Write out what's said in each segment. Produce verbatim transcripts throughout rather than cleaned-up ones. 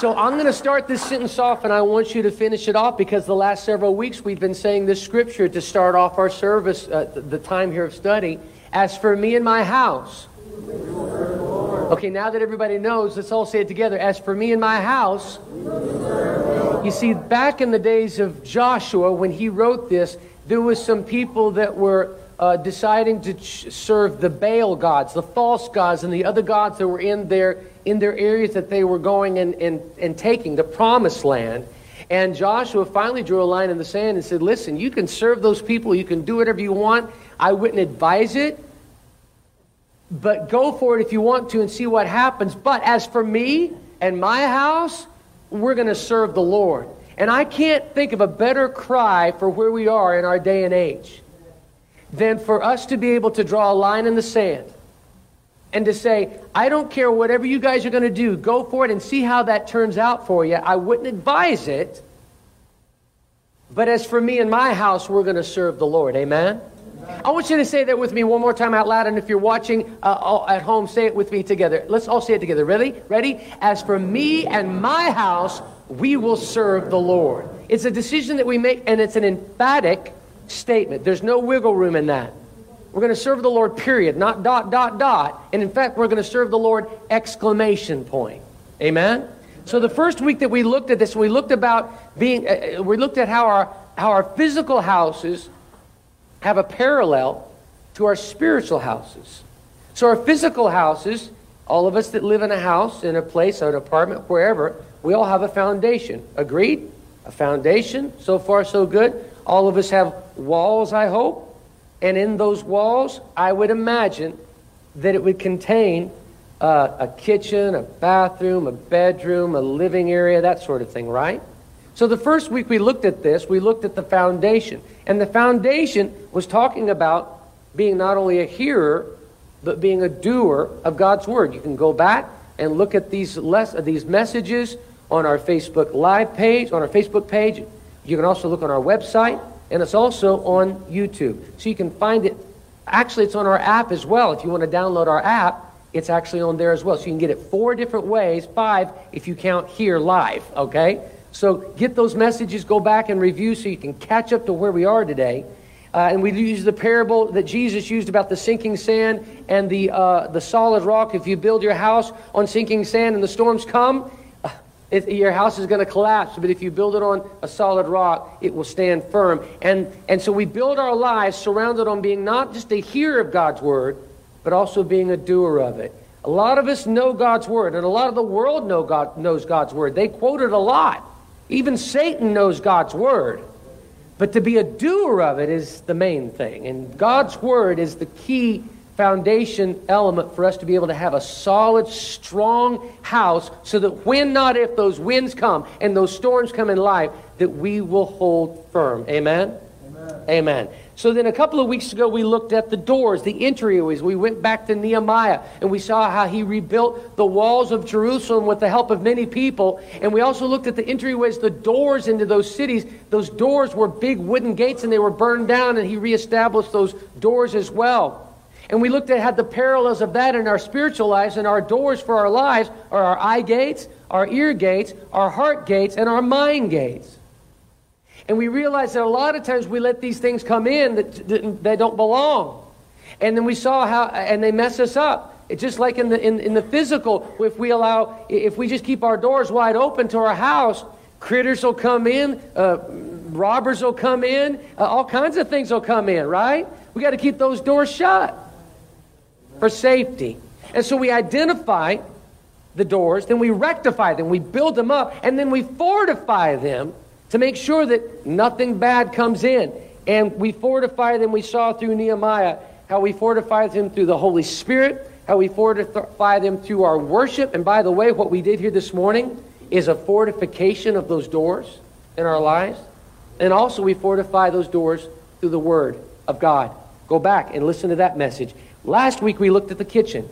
So I'm going to start this sentence off, and I want you to finish it off, because the last several weeks we've been saying this scripture to start off our service, uh, the time here of study. As for me and my house. Okay, now that everybody knows, let's all say it together. As for me and my house. You see, back in the days of Joshua, when he wrote this, there was some people that were uh, deciding to ch- serve the Baal gods, the false gods, and the other gods that were in their in their areas that they were going and, and, and taking, the promised land. And Joshua finally drew a line in the sand and said, listen, you can serve those people, you can do whatever you want. I wouldn't advise it, but go for it if you want to and see what happens. But as for me and my house, we're going to serve the Lord. And I can't think of a better cry for where we are in our day and age than for us to be able to draw a line in the sand and to say, I don't care whatever you guys are going to do, go for it and see how that turns out for you. I wouldn't advise it, but as for me and my house, we're going to serve the Lord. Amen? I want you to say that with me one more time out loud, and if you're watching uh, at home, say it with me together. Let's all say it together. Ready? Ready? As for me and my house, we will serve the Lord. It's a decision that we make, and it's an emphatic statement. There's no wiggle room in that. We're going to serve the Lord, period, not dot, dot, dot. And in fact, we're going to serve the Lord, exclamation point. Amen? So the first week that we looked at this, we looked about being, uh, we looked at how our, how our physical houses have a parallel to our spiritual houses. So our physical houses, all of us that live in a house, in a place, an apartment, wherever, we all have a foundation. Agreed? A foundation. So far, so good. All of us have walls, I hope. And in those walls, I would imagine that it would contain uh, a kitchen, a bathroom, a bedroom, a living area, that sort of thing, right? So the first week we looked at this, we looked at the foundation. And the foundation was talking about being not only a hearer, but being a doer of God's Word. You can go back and look at these less, these messages on our Facebook Live page, on our Facebook page. You can also look on our website. And it's also on YouTube. So you can find it. Actually, it's on our app as well. If you want to download our app, it's actually on there as well. So you can get it four different ways, five if you count here live, okay? So get those messages, go back and review so you can catch up to where we are today. Uh, and we use the parable that Jesus used about the sinking sand and the, uh, the solid rock. If you build your house on sinking sand and the storms come, It, your house is going to collapse, but if you build it on a solid rock, it will stand firm. And, and so we build our lives surrounded on being not just a hearer of God's Word, but also being a doer of it. A lot of us know God's Word, and a lot of the world know God, knows God's Word. They quote it a lot. Even Satan knows God's Word. But to be a doer of it is the main thing. And God's Word is the key foundation element for us to be able to have a solid, strong house so that when, not if, those winds come and those storms come in life, that we will hold firm. Amen? Amen. Amen. So then a couple of weeks ago, we looked at the doors, the entryways. We went back to Nehemiah, and we saw how he rebuilt the walls of Jerusalem with the help of many people. And we also looked at the entryways, the doors into those cities. Those doors were big wooden gates, and they were burned down, and he reestablished those doors as well. And we looked at how the parallels of that in our spiritual lives, and our doors for our lives are our eye gates, our ear gates, our heart gates, and our mind gates. And we realized that a lot of times we let these things come in that, that they don't belong. And then we saw how, and they mess us up. It's just like in the in, in the physical, if we allow, if we just keep our doors wide open to our house, critters will come in, uh, robbers will come in, uh, all kinds of things will come in, right? We got to keep those doors shut for safety. And so we identify the doors, then we rectify them, we build them up, and then we fortify them to make sure that nothing bad comes in. And we fortify them, we saw through Nehemiah, how we fortify them through the Holy Spirit, how we fortify them through our worship. And by the way, what we did here this morning is a fortification of those doors in our lives. And also we fortify those doors through the Word of God. Go back and listen to that message. Last week we looked at the kitchen.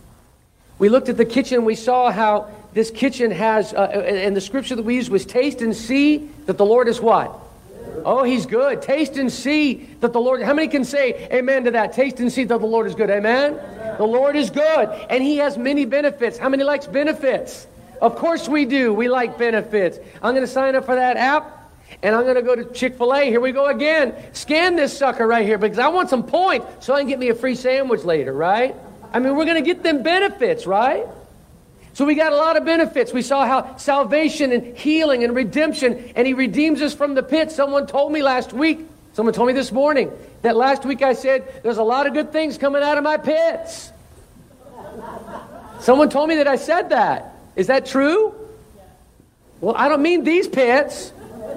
We looked at the kitchen. We saw how this kitchen has, uh, and the scripture that we used was taste and see that the Lord is what? Oh, He's good. Taste and see that the Lord, how many can say amen to that? Taste and see that the Lord is good. Amen? Amen. The Lord is good. And He has many benefits. How many likes benefits? Of course we do. We like benefits. I'm going to sign up for that app. And I'm going to go to Chick-fil-A. Here we go again. Scan this sucker right here because I want some points so I can get me a free sandwich later, right? I mean, we're going to get them benefits, right? So we got a lot of benefits. We saw how salvation and healing and redemption, and He redeems us from the pit. Someone told me last week, someone told me this morning, that last week I said, there's a lot of good things coming out of my pits. Someone told me that I said that. Is that true? Well, I don't mean these pits.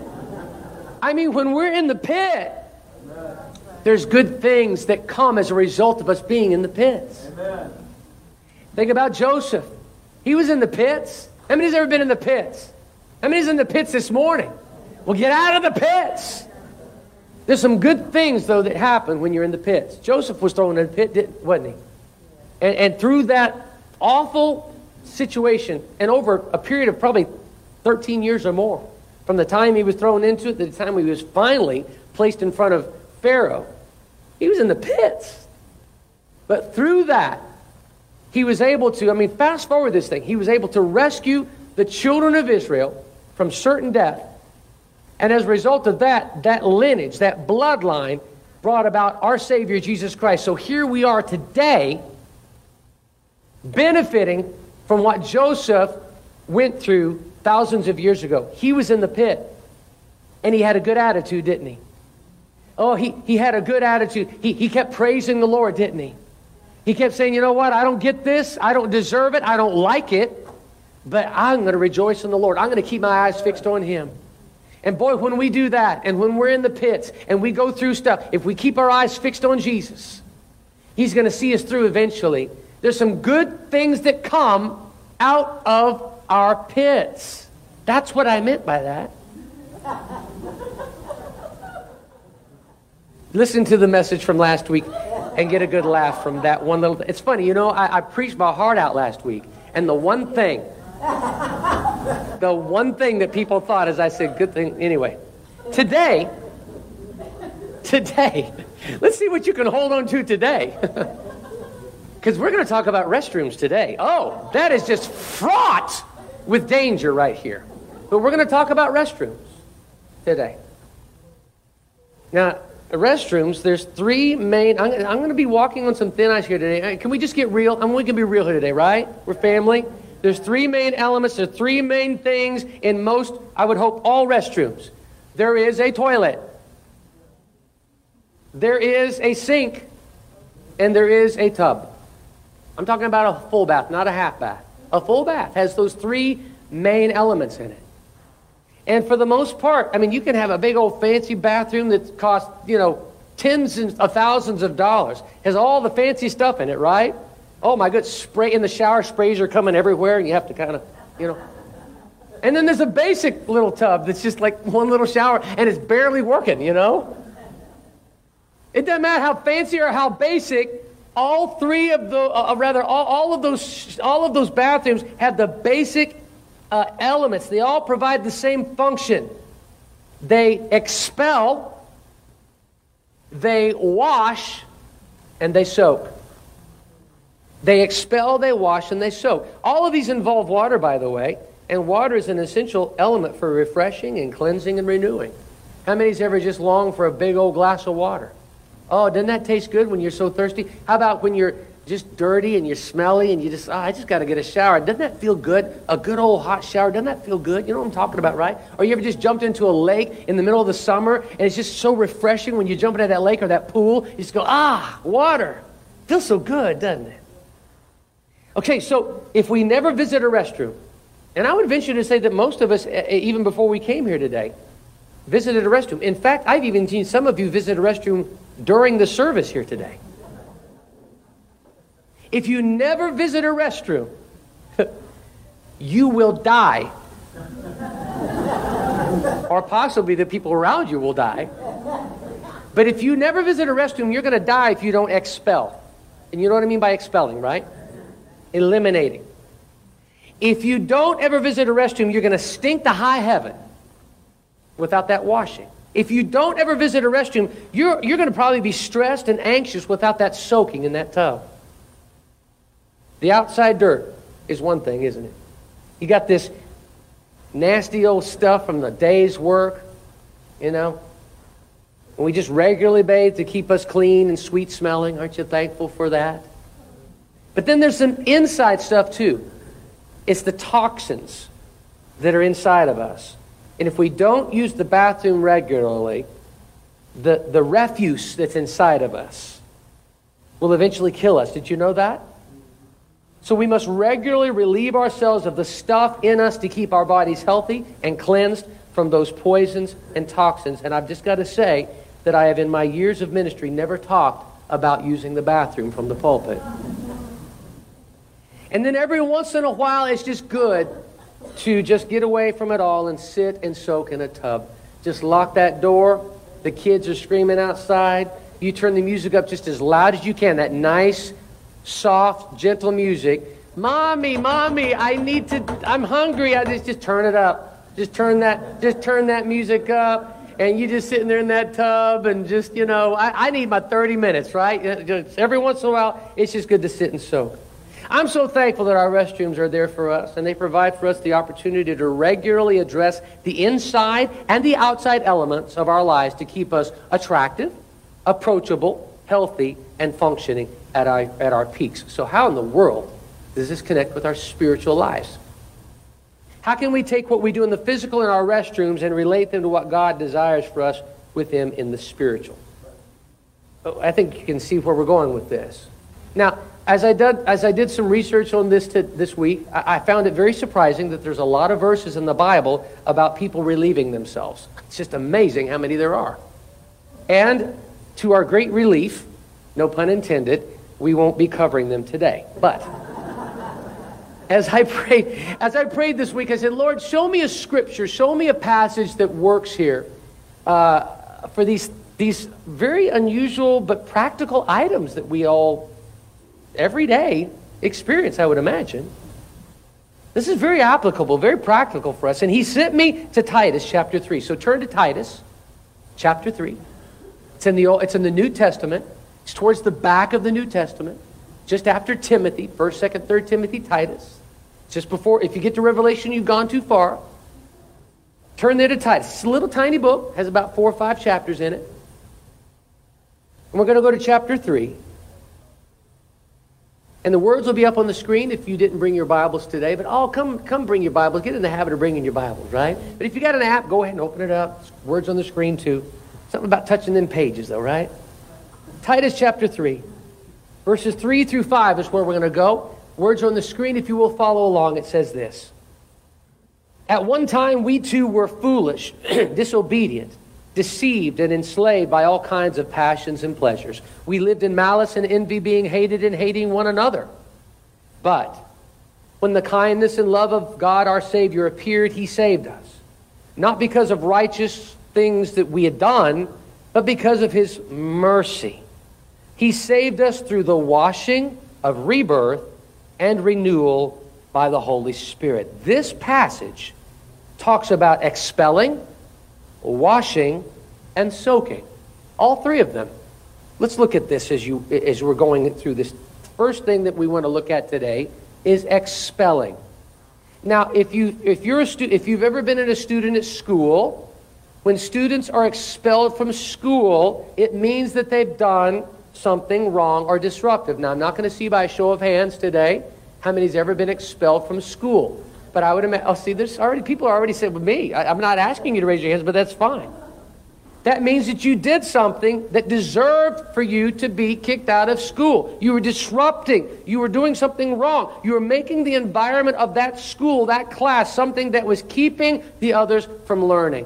I mean, when we're in the pit, there's good things that come as a result of us being in the pits. Amen. Think about Joseph. He was in the pits. How many's ever been in the pits? How many's in the pits this morning? Well, get out of the pits. There's some good things, though, that happen when you're in the pits. Joseph was thrown in the pit, didn't, wasn't he? And, and through that awful situation, and over a period of probably thirteen years or more, from the time he was thrown into it to the time he was finally placed in front of Pharaoh, he was in the pits. But through that, he was able to, I mean, fast forward this thing, he was able to rescue the children of Israel from certain death. And as a result of that, that lineage, that bloodline, brought about our Savior, Jesus Christ. So here we are today, benefiting from what Joseph went through thousands of years ago. He was in the pit, and he had a good attitude, didn't he? Oh, he, he had a good attitude. He, he kept praising the Lord, didn't he? He kept saying, you know what, I don't get this, I don't deserve it, I don't like it, but I'm going to rejoice in the Lord. I'm going to keep my eyes fixed on Him. And boy, when we do that, and when we're in the pits, and we go through stuff, if we keep our eyes fixed on Jesus, He's going to see us through eventually. There's some good things that come out of our pits. That's what I meant by that. Listen to the message from last week and get a good laugh from that one little... It's funny, you know, I, I preached my heart out last week, and the one thing, the one thing that people thought is I said, good thing. Anyway, today, today, let's see what you can hold on to today. Because we're going to talk about restrooms today. Oh, that is just fraught with danger right here. But we're going to talk about restrooms today. Now, restrooms, there's three main... I'm, I'm going to be walking on some thin ice here today. Can we just get real? I mean, we can be real here today, right? We're family. There's three main elements. There's three main things in most, I would hope, all restrooms. There is a toilet. There is a sink. And there is a tub. I'm talking about a full bath, not a half bath. A full bath has those three main elements in it. And for the most part, I mean, you can have a big old fancy bathroom that costs, you know, tens of thousands of dollars. Has all the fancy stuff in it, right? Oh my goodness, spray in the shower, sprays are coming everywhere, and you have to kind of, you know. And then there's a basic little tub that's just like one little shower, and it's barely working, you know. It doesn't matter how fancy or how basic. All three of the, uh, rather, all, all of those, all of those bathrooms have the basic uh, elements. They all provide the same function. They expel, they wash, and they soak. They expel, they wash, and they soak. All of these involve water, by the way, and water is an essential element for refreshing and cleansing and renewing. How many's ever just longed for a big old glass of water? Oh, doesn't that taste good when you're so thirsty? How about when you're just dirty and you're smelly and you just, oh, I just got to get a shower. Doesn't that feel good? A good old hot shower, doesn't that feel good? You know what I'm talking about, right? Or you ever just jumped into a lake in the middle of the summer and it's just so refreshing when you jump into that lake or that pool. You just go, ah, water. Feels so good, doesn't it? Okay, so if we never visit a restroom, and I would venture to say that most of us, even before we came here today, visited a restroom. In fact, I've even seen some of you visit a restroom during the service here today. If you never visit a restroom, you will die. Or possibly the people around you will die. But if you never visit a restroom, you're going to die if you don't expel. And you know what I mean by expelling, right? Eliminating. If you don't ever visit a restroom, you're going to stink to high heaven without that washing. If you don't ever visit a restroom, you're, you're going to probably be stressed and anxious without that soaking in that tub. The outside dirt is one thing, isn't it? You got this nasty old stuff from the day's work, you know. And we just regularly bathe to keep us clean and sweet smelling. Aren't you thankful for that? But then there's some inside stuff too. It's the toxins that are inside of us. And if we don't use the bathroom regularly, the, the refuse that's inside of us will eventually kill us. Did you know that? So we must regularly relieve ourselves of the stuff in us to keep our bodies healthy and cleansed from those poisons and toxins. And I've just got to say that I have, in my years of ministry, never talked about using the bathroom from the pulpit. And then every once in a while, it's just good to just get away from it all and sit and soak in a tub. Just lock that door. The kids are screaming outside. You turn the music up just as loud as you can. That nice, soft, gentle music. Mommy, mommy, I need to, I'm hungry. I just, just turn it up. Just turn that, just turn that music up. And you just sitting there in that tub and just, you know, I, I need my thirty minutes, right? Just every once in a while, it's just good to sit and soak. I'm so thankful that our restrooms are there for us, and they provide for us the opportunity to regularly address the inside and the outside elements of our lives to keep us attractive, approachable, healthy, and functioning at our, at our peaks. So how in the world does this connect with our spiritual lives? How can we take what we do in the physical in our restrooms and relate them to what God desires for us with Him in the spiritual? I think you can see where we're going with this. Now, as I did, as I did some research on this to, this week, I, I found it very surprising that there's a lot of verses in the Bible about people relieving themselves. It's just amazing how many there are. And to our great relief, no pun intended, we won't be covering them today. But as I prayed, as I prayed this week, I said, Lord, show me a scripture, show me a passage that works here uh, for these these very unusual but practical items that we all every day experience, I would imagine. This is very applicable, very practical for us. And He sent me to Titus chapter three. So turn to Titus chapter three. It's in the Old, it's in the New Testament. It's towards the back of the New Testament, just after Timothy, first, second, third Timothy, Titus. Just before, if you get to Revelation, you've gone too far. Turn there to Titus. It's a little tiny book, has about four or five chapters in it. And we're going to go to chapter three. And the words will be up on the screen if you didn't bring your Bibles today. But oh, come come bring your Bibles. Get in the habit of bringing your Bibles, right? But if you got an app, go ahead and open it up. Words on the screen too. Something about touching them pages though, right? Titus chapter three. Verses three through five is where we're going to go. Words are on the screen. If you will follow along, it says this. At one time we too were foolish, disobedient, deceived and enslaved by all kinds of passions and pleasures. We lived in malice and envy, being hated and hating one another. But when the kindness and love of God our Savior appeared, He saved us. Not because of righteous things that we had done, but because of His mercy. He saved us through the washing of rebirth and renewal by the Holy Spirit. This passage talks about expelling, washing, and soaking. All three of them. Let's look at this as you as we're going through this. First thing that we want to look at today is expelling. Now, if you if you're a stu- if you've ever been a student at school, when students are expelled from school, it means that they've done something wrong or disruptive. Now, I'm not going to see by a show of hands today how many's ever been expelled from school. But I would imagine, oh, see, there's already, people already said with me. I, I'm not asking you to raise your hands, but that's fine. That means that you did something that deserved for you to be kicked out of school. You were disrupting. You were doing something wrong. You were making the environment of that school, that class, something that was keeping the others from learning.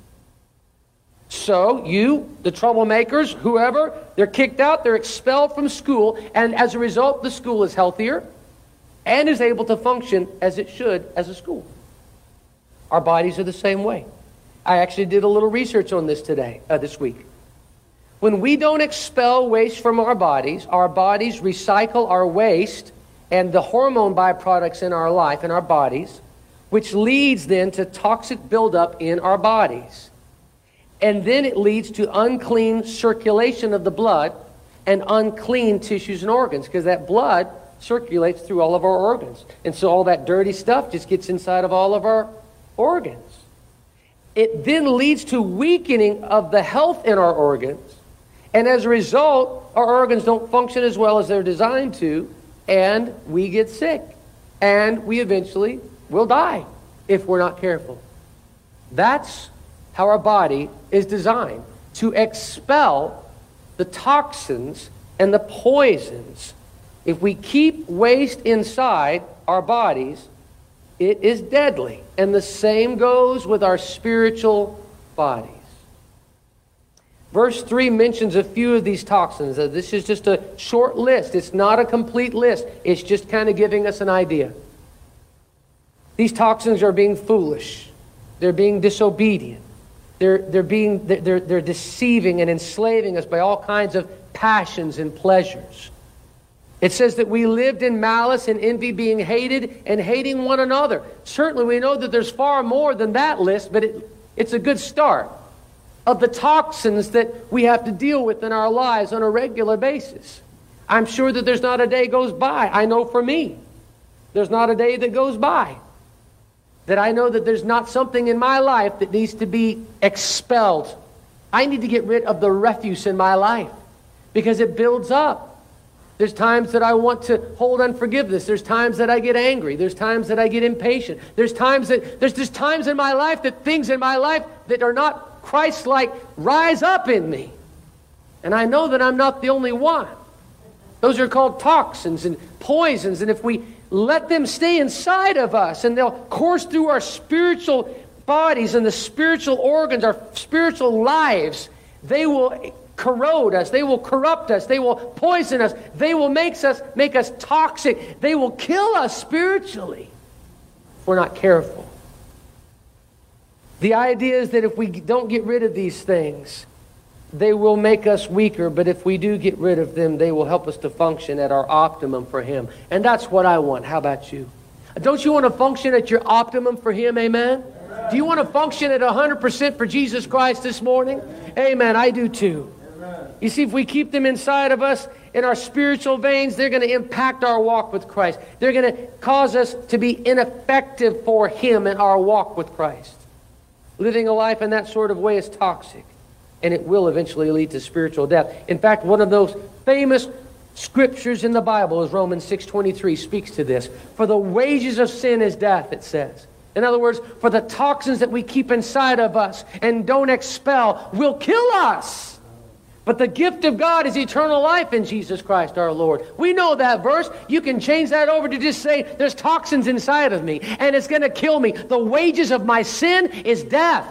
So you, the troublemakers, whoever, they're kicked out, they're expelled from school, and as a result, the school is healthier and is able to function as it should as a school. Our bodies are the same way. I actually did a little research on this today, uh, this week. When we don't expel waste from our bodies, our bodies recycle our waste and the hormone byproducts in our life, in our bodies, which leads then to toxic buildup in our bodies. And then it leads to unclean circulation of the blood and unclean tissues and organs, because that blood circulates through all of our organs. And so all that dirty stuff just gets inside of all of our organs. It then leads to weakening of the health in our organs. And as a result, our organs don't function as well as they're designed to, and we get sick. And we eventually will die if we're not careful. That's how our body is designed, to expel the toxins and the poisons. If we keep waste inside our bodies, it is deadly. And the same goes with our spiritual bodies. Verse three mentions a few of these toxins. This is just a short list. It's not a complete list. It's just kind of giving us an idea. These toxins are being foolish. They're being disobedient. They're, they're, being, they're, they're deceiving and enslaving us by all kinds of passions and pleasures. It says that we lived in malice and envy, being hated and hating one another. Certainly we know that there's far more than that list, but it, it's a good start of the toxins that we have to deal with in our lives on a regular basis. I'm sure that there's not a day goes by. I know for me, there's not a day that goes by that I know that there's not something in my life that needs to be expelled. I need to get rid of the refuse in my life because it builds up. There's times that I want to hold unforgiveness. There's times that I get angry. There's times that I get impatient. There's times that there's just times in my life that things in my life that are not Christ-like rise up in me. And I know that I'm not the only one. Those are called toxins and poisons. And if we let them stay inside of us and they'll course through our spiritual bodies and the spiritual organs, our spiritual lives, they will corrode us. They will corrupt us. They will poison us. They will make us, make us toxic. They will kill us spiritually if we're not careful. The idea is that if we don't get rid of these things, they will make us weaker, but if we do get rid of them, they will help us to function at our optimum for Him. And that's what I want. How about you? Don't you want to function at your optimum for Him? Amen? Amen. Do you want to function at one hundred percent for Jesus Christ this morning? Amen. Amen. I do too. Amen. You see, if we keep them inside of us in our spiritual veins, they're going to impact our walk with Christ. They're going to cause us to be ineffective for Him in our walk with Christ. Living a life in that sort of way is toxic. And it will eventually lead to spiritual death. In fact, one of those famous scriptures in the Bible is Romans six twenty-three, speaks to this. For the wages of sin is death, it says. In other words, for the toxins that we keep inside of us and don't expel will kill us. But the gift of God is eternal life in Jesus Christ our Lord. We know that verse. You can change that over to just say, there's toxins inside of me and it's going to kill me. The wages of my sin is death.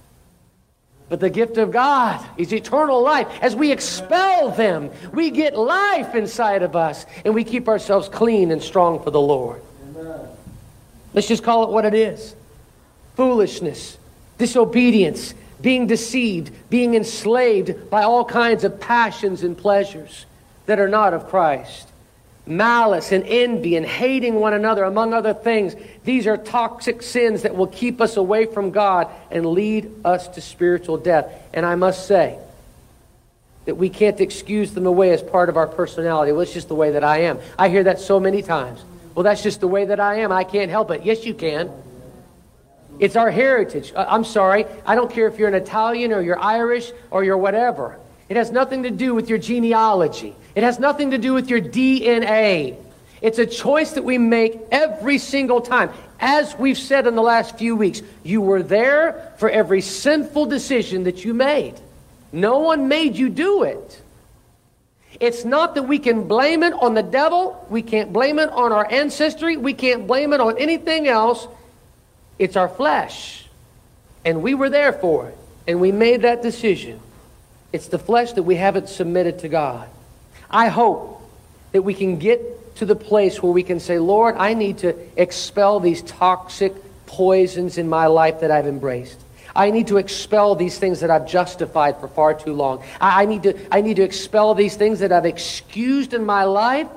But the gift of God is eternal life. As we expel them, we get life inside of us, and we keep ourselves clean and strong for the Lord. Amen. Let's just call it what it is. Foolishness, disobedience, being deceived, being enslaved by all kinds of passions and pleasures that are not of Christ. Malice and envy and hating one another, among other things. These are toxic sins that will keep us away from God and lead us to spiritual death. And I must say that we can't excuse them away as part of our personality. Well, it's just the way that I am. I hear that so many times. Well, that's just the way that I am. I can't help it. Yes, you can. It's our heritage. I'm sorry. I don't care if you're an Italian or you're Irish or you're whatever. It has nothing to do with your genealogy. It has nothing to do with your D N A. It's a choice that we make every single time. As we've said in the last few weeks, you were there for every sinful decision that you made. No one made you do it. It's not that we can blame it on the devil. We can't blame it on our ancestry. We can't blame it on anything else. It's our flesh. And we were there for it. And we made that decision. It's the flesh that we haven't submitted to God. I hope that we can get to the place where we can say, Lord, I need to expel these toxic poisons in my life that I've embraced. I need to expel these things that I've justified for far too long. I, I, need to, I need to expel these things that I've excused in my life.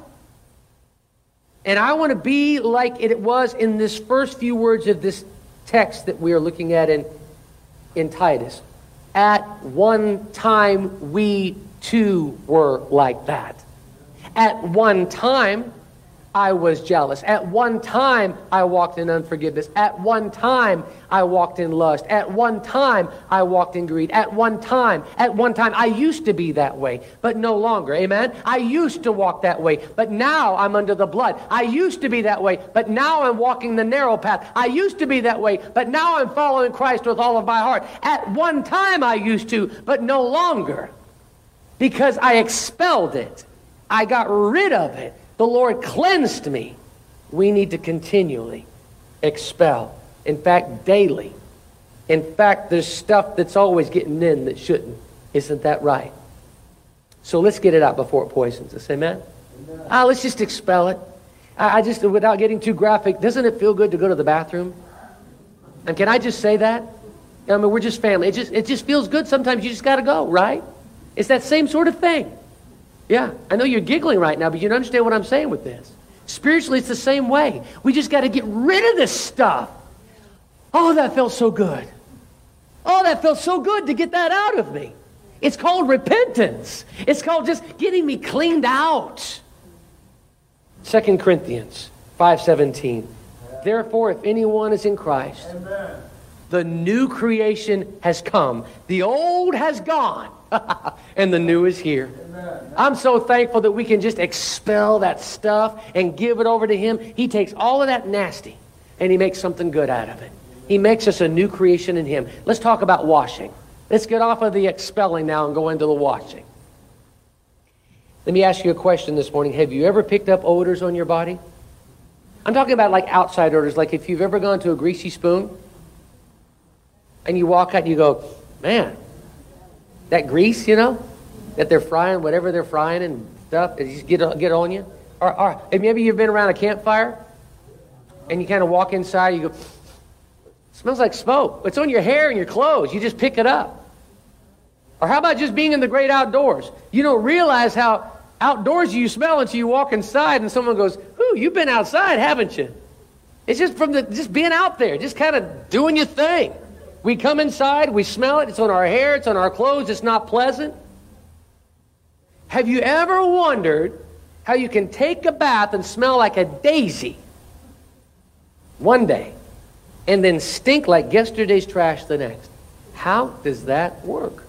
And I want to be like it was in this first few words of this text that we are looking at in, in Titus. At one time, we too were like that. At one time, I was jealous. At one time, I walked in unforgiveness. At one time, I walked in lust. At one time, I walked in greed. At one time, at one time, I used to be that way, but no longer. Amen? I used to walk that way, but now I'm under the blood. I used to be that way, but now I'm walking the narrow path. I used to be that way, but now I'm following Christ with all of my heart. At one time, I used to, but no longer, because I expelled it. I got rid of it. The Lord cleansed me. We need to continually expel. In fact, daily. In fact, there's stuff that's always getting in that shouldn't. Isn't that right? So let's get it out before it poisons us. Amen? Amen. Ah, let's just expel it. I, I just, without getting too graphic, doesn't it feel good to go to the bathroom? And can I just say that? I mean, we're just family. It just, it just feels good. Sometimes you just got to go, right? It's that same sort of thing. Yeah, I know you're giggling right now, but you don't understand what I'm saying with this. Spiritually, it's the same way. We just got to get rid of this stuff. Oh, that felt so good. Oh, that felt so good to get that out of me. It's called repentance. It's called just getting me cleaned out. Second Corinthians five seventeen. Therefore, if anyone is in Christ, Amen. The new creation has come. The old has gone. And the new is here. Amen. I'm so thankful that we can just expel that stuff and give it over to Him. He takes all of that nasty and He makes something good out of it. He makes us a new creation in Him. Let's talk about washing. Let's get off of the expelling now and go into the washing. Let me ask you a question this morning. Have you ever picked up odors on your body? I'm talking about like outside odors, like if you've ever gone to a greasy spoon and you walk out and you go, man, that grease, you know, that they're frying, whatever they're frying and stuff, it just get, get on you. Or, or maybe you've been around a campfire and you kind of walk inside, you go, it smells like smoke. It's on your hair and your clothes. You just pick it up. Or how about just being in the great outdoors? You don't realize how outdoors you smell until you walk inside and someone goes, ooh, you've been outside, haven't you? It's just from the just being out there, just kind of doing your thing. We come inside, we smell it, it's on our hair, it's on our clothes, it's not pleasant. Have you ever wondered how you can take a bath and smell like a daisy one day and then stink like yesterday's trash the next? How does that work?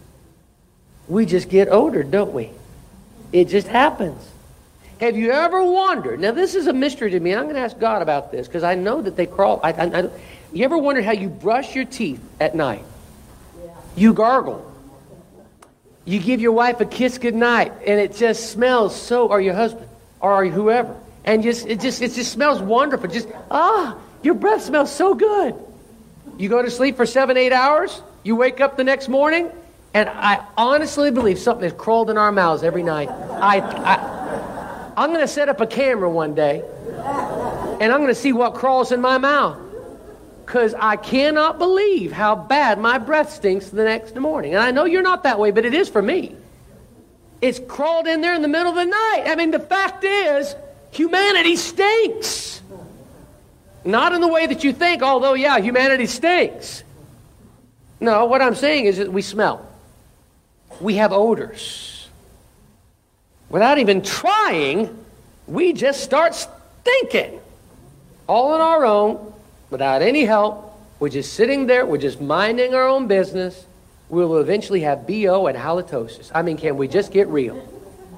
We just get odored, don't we? It just happens. Have you ever wondered, now this is a mystery to me, and I'm going to ask God about this because I know that they crawl, I, I, I, you ever wondered how you brush your teeth at night? Yeah. You gargle. You give your wife a kiss goodnight, and it just smells so, or your husband, or whoever, and just it just it just smells wonderful. Just ah, your breath smells so good. You go to sleep for seven, eight hours. You wake up the next morning, and I honestly believe something has crawled in our mouths every night. I, I I'm going to set up a camera one day, and I'm going to see what crawls in my mouth. Because I cannot believe how bad my breath stinks the next morning. And I know you're not that way, but it is for me. It's crawled in there in the middle of the night. I mean, the fact is, humanity stinks. Not in the way that you think, although, yeah, humanity stinks. No, what I'm saying is that we smell. We have odors. Without even trying, we just start stinking. All on our own. Without any help, we're just sitting there, we're just minding our own business. We'll eventually have B O and halitosis. I mean, can we just get real?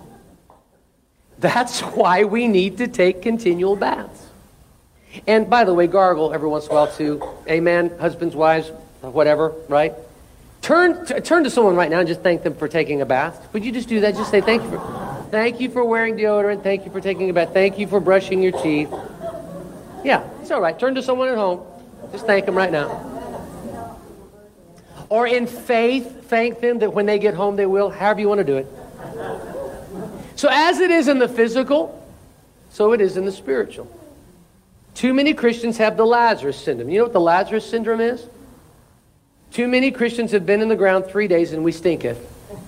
That's why we need to take continual baths. And by the way, gargle every once in a while too. Amen, husbands, wives, whatever, right? Turn, t- turn to someone right now and just thank them for taking a bath. Would you just do that? Just say thank you for, thank you for wearing deodorant. Thank you for taking a bath. Thank you for brushing your teeth. Yeah, it's all right. Turn to someone at home. Just thank them right now. Or in faith, thank them that when they get home they will, however you want to do it. So as it is in the physical, so it is in the spiritual. Too many Christians have the Lazarus syndrome. You know what the Lazarus syndrome is? Too many Christians have been in the ground three days and we stinketh.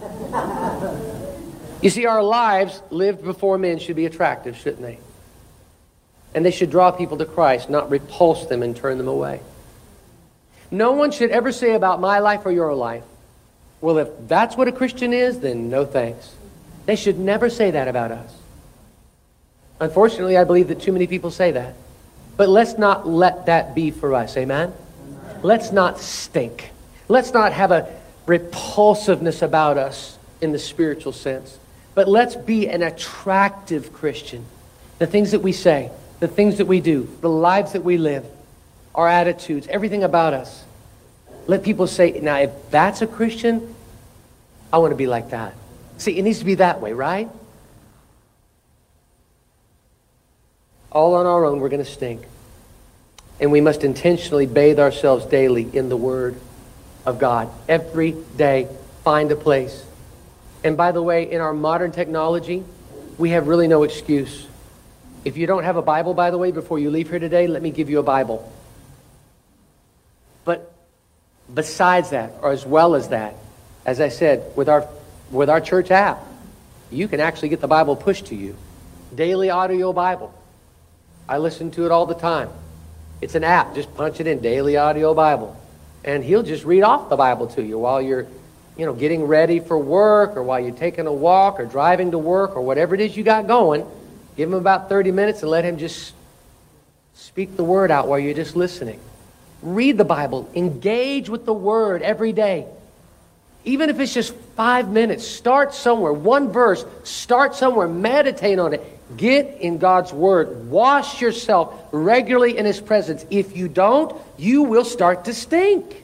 You see, our lives lived before men should be attractive, shouldn't they? And they should draw people to Christ, not repulse them and turn them away. No one should ever say about my life or your life, well, if that's what a Christian is, then no thanks. They should never say that about us. Unfortunately, I believe that too many people say that. But let's not let that be for us. Amen? Let's not stink. Let's not have a repulsiveness about us in the spiritual sense. But let's be an attractive Christian. The things that we say, the things that we do, the lives that we live, our attitudes, everything about us. Let people say, now if that's a Christian, I want to be like that. See, it needs to be that way, right? All on our own, we're going to stink. And we must intentionally bathe ourselves daily in the Word of God. Every day, find a place. And by the way, in our modern technology, we have really no excuse. If you don't have a Bible, by the way, before you leave here today, let me give you a Bible. But besides that, or as well as that, as I said, with our with our church app, you can actually get the Bible pushed to you. Daily Audio Bible. I listen to it all the time. It's an app. Just punch it in, Daily Audio Bible. And he'll just read off the Bible to you while you're, you know, getting ready for work, or while you're taking a walk or driving to work, or whatever it is you got going. Give him about thirty minutes and let him just speak the Word out while you're just listening. Read the Bible. Engage with the Word every day. Even if it's just five minutes, start somewhere. One verse, start somewhere. Meditate on it. Get in God's Word. Wash yourself regularly in His presence. If you don't, you will start to stink.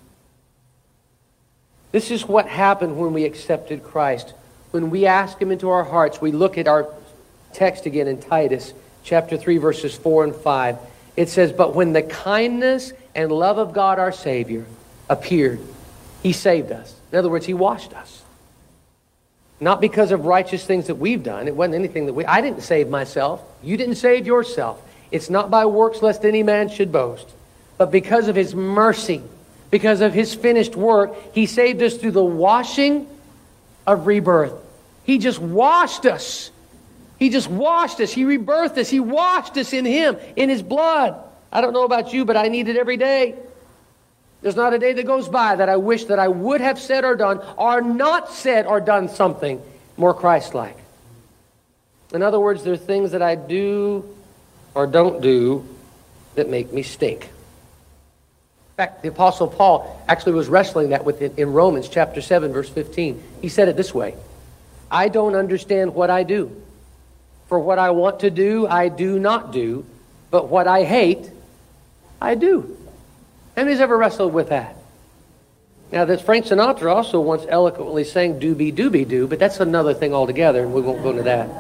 This is what happened when we accepted Christ. When we ask Him into our hearts, we look at our text again in Titus chapter three, verses four and five. It says, but when the kindness and love of God our Savior appeared, He saved us. In other words, He washed us. Not because of righteous things that we've done. It wasn't anything that we... I didn't save myself. You didn't save yourself. It's not by works lest any man should boast. But because of His mercy, because of His finished work, He saved us through the washing of rebirth. He just washed us. He just washed us. He rebirthed us. He washed us in Him, in His blood. I don't know about you, but I need it every day. There's not a day that goes by that I wish that I would have said or done, or not said or done something more Christ-like. In other words, there are things that I do or don't do that make me stink. In fact, the Apostle Paul actually was wrestling that with it in Romans chapter seven, verse fifteen. He said it this way, I don't understand what I do. For what I want to do, I do not do. But what I hate, I do. Anybody's ever wrestled with that? Now, that Frank Sinatra also once eloquently sang doobie doobie doo, but that's another thing altogether, and we won't go into that.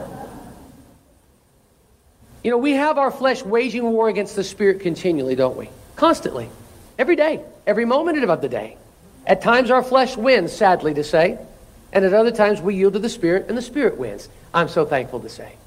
You know, we have our flesh waging war against the Spirit continually, don't we? Constantly. Every day. Every moment of the day. At times our flesh wins, sadly to say. And at other times we yield to the Spirit, and the Spirit wins. I'm so thankful to say.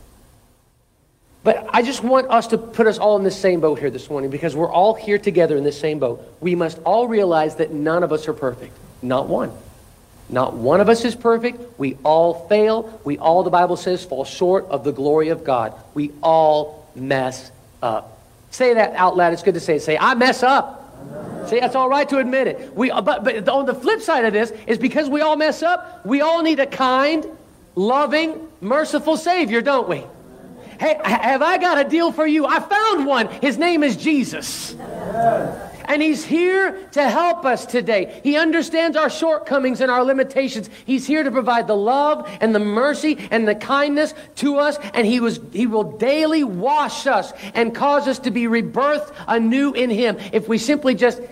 But I just want us to put us all in the same boat here this morning, because we're all here together in the same boat. We must all realize that none of us are perfect. Not one. Not one of us is perfect. We all fail. We all, the Bible says, fall short of the glory of God. We all mess up. Say that out loud. It's good to say it. Say, I mess up. See, that's all right to admit it. We, but, but on the flip side of this is because we all mess up, we all need a kind, loving, merciful Savior, don't we? Hey, have I got a deal for you? I found one. His name is Jesus. And He's here to help us today. He understands our shortcomings and our limitations. He's here to provide the love and the mercy and the kindness to us. And He was He will daily wash us and cause us to be rebirthed anew in Him. If we simply just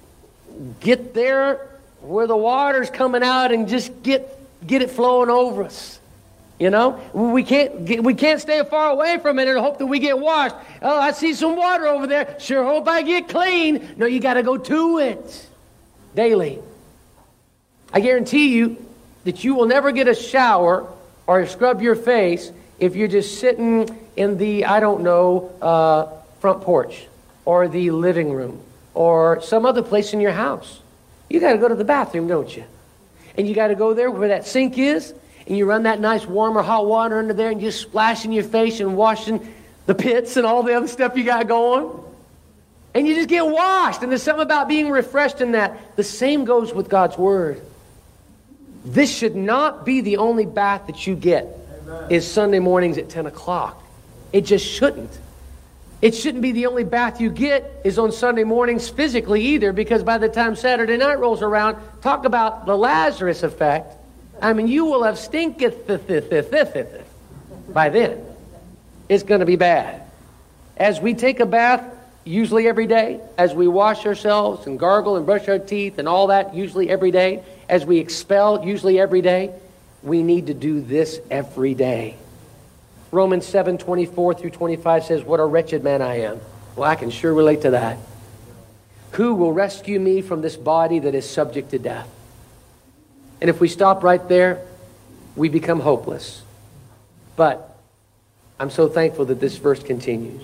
get there where the water's coming out and just get get it flowing over us. You know, we can't get, we can't stay far away from it and hope that we get washed. Oh, I see some water over there. Sure hope I get clean. No, you got to go to it daily. I guarantee you that you will never get a shower or scrub your face if you're just sitting in the, I don't know, uh, front porch or the living room or some other place in your house. You got to go to the bathroom, don't you? And you got to go there where that sink is. And you run that nice warm or hot water under there and just splashing your face and washing the pits and all the other stuff you got going. And you just get washed. And there's something about being refreshed in that. The same goes with God's Word. This should not be the only bath that you get. Amen. Is Sunday mornings at ten o'clock. It just shouldn't. It shouldn't be the only bath you get is on Sunday mornings physically either, because by the time Saturday night rolls around, talk about the Lazarus effect. I mean, you will have stinketh by then. It's going to be bad. As we take a bath, usually every day, as we wash ourselves and gargle and brush our teeth and all that, usually every day, as we expel, usually every day, we need to do this every day. Romans seven, twenty-four through twenty-five says, what a wretched man I am. Well, I can sure relate to that. Who will rescue me from this body that is subject to death? And if we stop right there, we become hopeless. But I'm so thankful that this verse continues.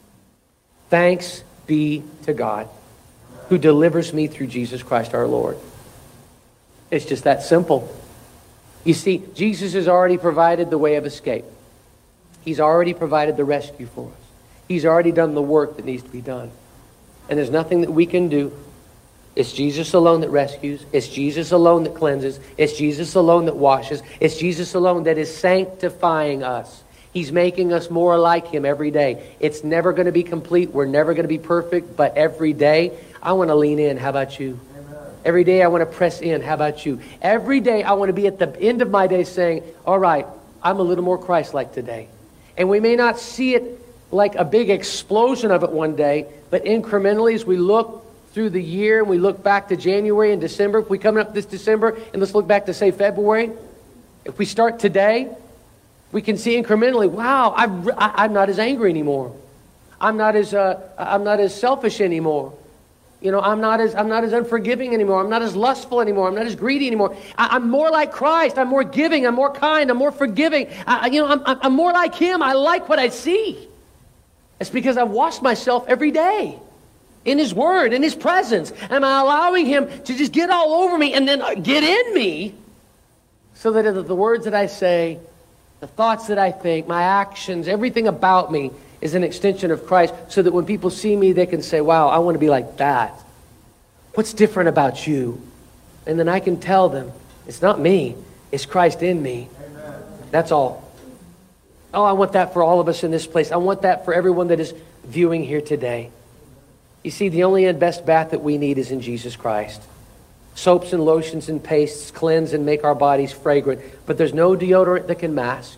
Thanks be to God who delivers me through Jesus Christ our Lord. It's just that simple. You see, Jesus has already provided the way of escape. He's already provided the rescue for us. He's already done the work that needs to be done. And there's nothing that we can do. It's Jesus alone that rescues. It's Jesus alone that cleanses. It's Jesus alone that washes. It's Jesus alone that is sanctifying us. He's making us more like Him every day. It's never going to be complete. We're never going to be perfect. But every day, I want to lean in. How about you? Amen. Every day, I want to press in. How about you? Every day, I want to be at the end of my day saying, all right, I'm a little more Christ-like today. And we may not see it like a big explosion of it one day, but incrementally as we look through the year and we look back to January and December, if we come up this December and let's look back to, say, February, if we start today, we can see incrementally, wow, I've, I, I'm not as angry anymore. I'm not as uh, I'm not as selfish anymore. You know, I'm not as I'm not as unforgiving anymore. I'm not as lustful anymore. I'm not as greedy anymore. I, I'm more like Christ. I'm more giving. I'm more kind. I'm more forgiving. I, you know, I'm, I'm more like Him. I like what I see. It's because I've washed myself every day in His Word, in His presence. Am I allowing Him to just get all over me and then get in me, so that the words that I say, the thoughts that I think, my actions, everything about me is an extension of Christ, so that when people see me, they can say, wow, I want to be like that. What's different about you? And then I can tell them, it's not me, it's Christ in me. Amen. That's all. Oh, I want that for all of us in this place. I want that for everyone that is viewing here today. You see, the only and best bath that we need is in Jesus Christ. Soaps and lotions and pastes cleanse and make our bodies fragrant, but there's no deodorant that can mask.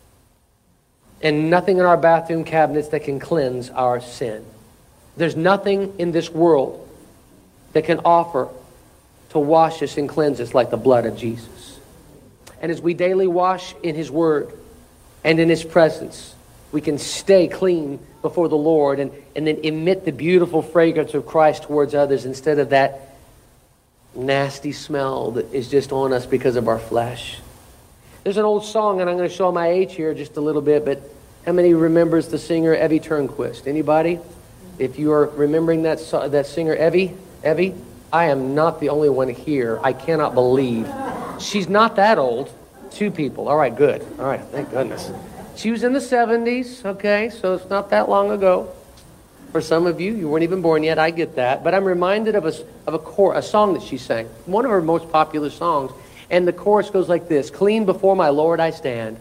And nothing in our bathroom cabinets that can cleanse our sin. There's nothing in this world that can offer to wash us and cleanse us like the blood of Jesus. And as we daily wash in His Word and in His presence, we can stay clean before the Lord and, and then emit the beautiful fragrance of Christ towards others, instead of that nasty smell that is just on us because of our flesh. There's an old song, and I'm going to show my age here just a little bit, but how many remembers the singer Evie Turnquist? Anybody? If you are remembering that so- that singer Evie, Evie, I am not the only one here. I cannot believe. She's not that old. Two people. All right, good. All right, thank goodness. She was in the seventies, okay, so it's not that long ago. For some of you, you weren't even born yet. I get that. But I'm reminded of a, of a, cor- a song that she sang. One of her most popular songs. And the chorus goes like this. Clean before my Lord I stand.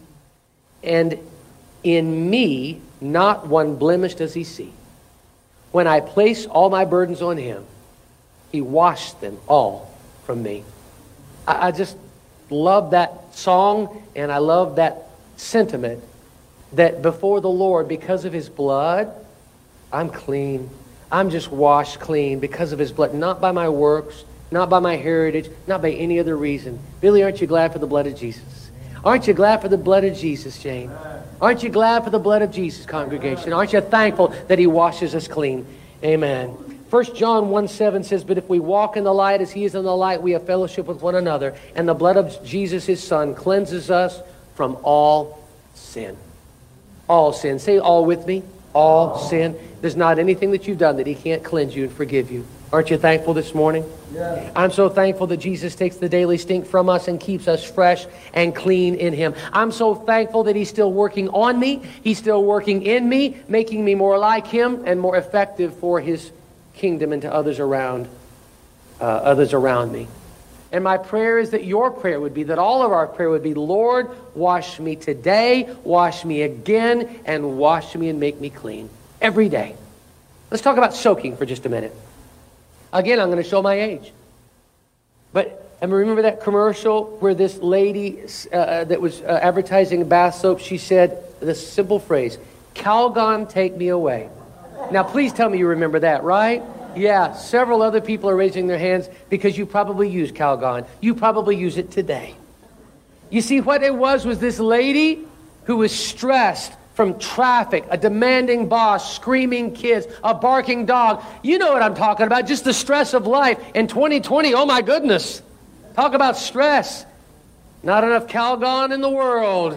And in me, not one blemish does He see. When I place all my burdens on Him, He washed them all from me. I, I just love that song, and I love that sentiment that before the Lord, because of His blood, I'm clean. I'm just washed clean because of His blood, not by my works, not by my heritage, not by any other reason. Billy, aren't you glad for the blood of Jesus? Aren't you glad for the blood of Jesus, Jane? Aren't you glad for the blood of Jesus, congregation? Aren't you thankful that He washes us clean? Amen. First John one seven says, but if we walk in the light as He is in the light, we have fellowship with one another, and the blood of Jesus, His Son, cleanses us from all sin. All sin. Say all with me. All sin. There's not anything that you've done that He can't cleanse you and forgive you. Aren't you thankful this morning? Yeah. I'm so thankful that Jesus takes the daily stink from us and keeps us fresh and clean in Him. I'm so thankful that He's still working on me. He's still working in me, making me more like Him and more effective for His kingdom and to others around, uh, others around me. And my prayer is that your prayer would be, that all of our prayer would be, Lord, wash me today, wash me again, and wash me and make me clean. Every day. Let's talk about soaking for just a minute. Again, I'm going to show my age. But and remember that commercial where this lady uh, that was uh, advertising bath soap, she said this simple phrase, Calgon, take me away. Now, please tell me you remember that, right? Yeah, several other people are raising their hands because you probably use Calgon. You probably use it today. You see, what it was was this lady who was stressed from traffic, a demanding boss, screaming kids, a barking dog. You know what I'm talking about, just the stress of life. In twenty twenty, oh my goodness, talk about stress. Not enough Calgon in the world.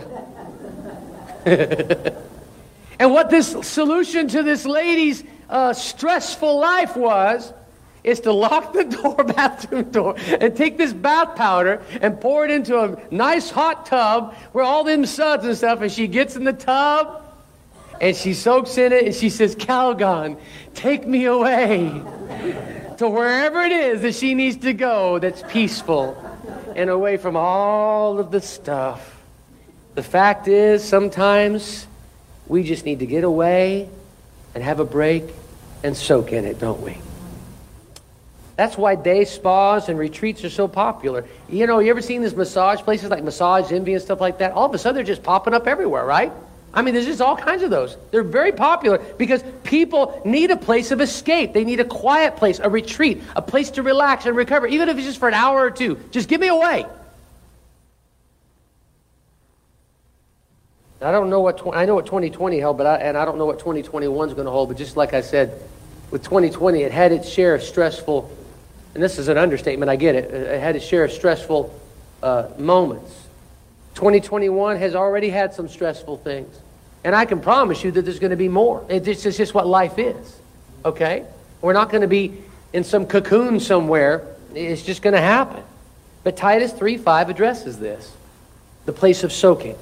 And what this solution to this lady's uh, stressful life was, is to lock the door, bathroom door, and take this bath powder and pour it into a nice hot tub where all them suds and stuff, and she gets in the tub and she soaks in it and she says, Calgon, take me away to wherever it is that she needs to go that's peaceful and away from all of the stuff. The fact is, sometimes we just need to get away and have a break and soak in it, don't we? That's why day spas and retreats are so popular. You know, you ever seen these massage places like Massage Envy and stuff like that? All of a sudden, they're just popping up everywhere, right? I mean, there's just all kinds of those. They're very popular because people need a place of escape. They need a quiet place, a retreat, a place to relax and recover, even if it's just for an hour or two. Just give me away. I don't know what I know what twenty twenty held, but I, and I don't know what twenty twenty-one is going to hold. But just like I said, with twenty twenty, it had its share of stressful, and this is an understatement, I get it. It had its share of stressful uh, moments. twenty twenty-one has already had some stressful things, and I can promise you that there's going to be more. It's just, just what life is. Okay, we're not going to be in some cocoon somewhere. It's just going to happen. But Titus three five addresses this, the place of soaking.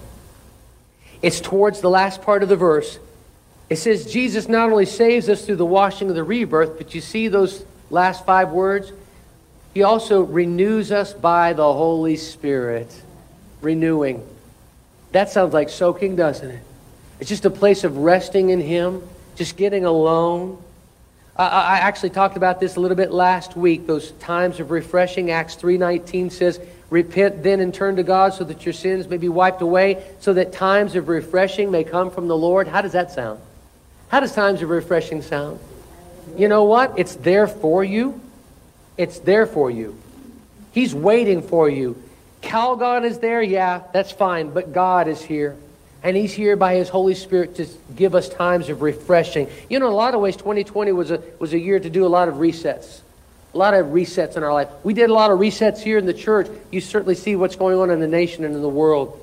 It's towards the last part of the verse. It says Jesus not only saves us through the washing of the rebirth, but you see those last five words? He also renews us by the Holy Spirit. Renewing. That sounds like soaking, doesn't it? It's just a place of resting in Him, just getting alone. I, I actually talked about this a little bit last week, those times of refreshing. Acts three nineteen says, repent then and turn to God so that your sins may be wiped away, so that times of refreshing may come from the Lord. How does that sound? How does times of refreshing sound? You know what? It's there for you. It's there for you. He's waiting for you. Calgon is there, yeah, that's fine, but God is here. And He's here by His Holy Spirit to give us times of refreshing. You know, in a lot of ways, twenty twenty was a, was a year to do a lot of resets. A lot of resets in our life. We did a lot of resets here in the church. You certainly see what's going on in the nation and in the world.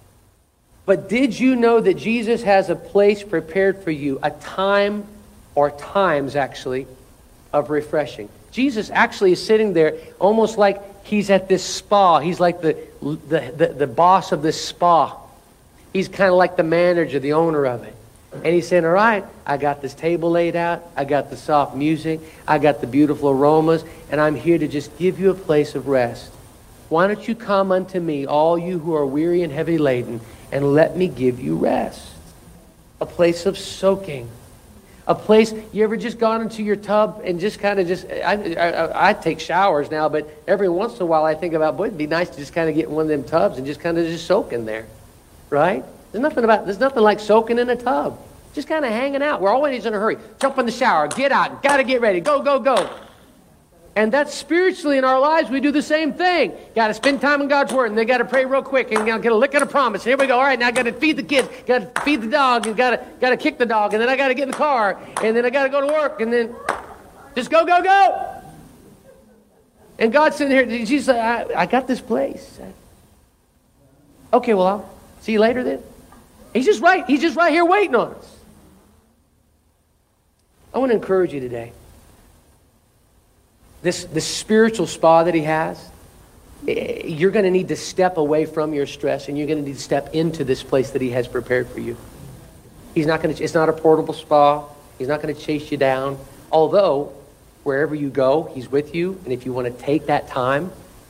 But did you know that Jesus has a place prepared for you, a time, or times actually, of refreshing? Jesus actually is sitting there almost like He's at this spa. He's like the, the, the, the boss of this spa. He's kind of like the manager, the owner of it. And He's saying, all right, I got this table laid out. I got the soft music. I got the beautiful aromas. And I'm here to just give you a place of rest. Why don't you come unto me, all you who are weary and heavy laden, and let me give you rest. A place of soaking. A place, you ever just gone into your tub and just kind of just, I, I, I take showers now, but every once in a while I think about, boy, it'd be nice to just kind of get in one of them tubs and just kind of just soak in there. Right? There's nothing about, there's nothing like soaking in a tub. Just kind of hanging out. We're always in a hurry. Jump in the shower. Get out. Got to get ready. Go, go, go. And that's spiritually in our lives. We do the same thing. Got to spend time in God's Word. And they got to pray real quick. And get a lick of a promise. And here we go. All right, now I got to feed the kids. Got to feed the dog. And got to got to kick the dog. And then I got to get in the car. And then I got to go to work. And then just go, go, go. And God's sitting here. Jesus said, I, I got this place. Okay, well, I'll see you later then. He's just right. He's just right here waiting on us. I want to encourage you today. This, this spiritual spa that He has, you're going to need to step away from your stress, and you're going to need to step into this place that He has prepared for you. He's not going to, it's not a portable spa. He's not going to chase you down. Although, wherever you go, He's with you. And if you want to take that time,